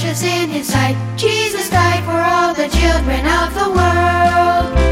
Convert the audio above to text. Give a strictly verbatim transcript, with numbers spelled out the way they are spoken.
precious in His sight. Jesus died for all the children of the world.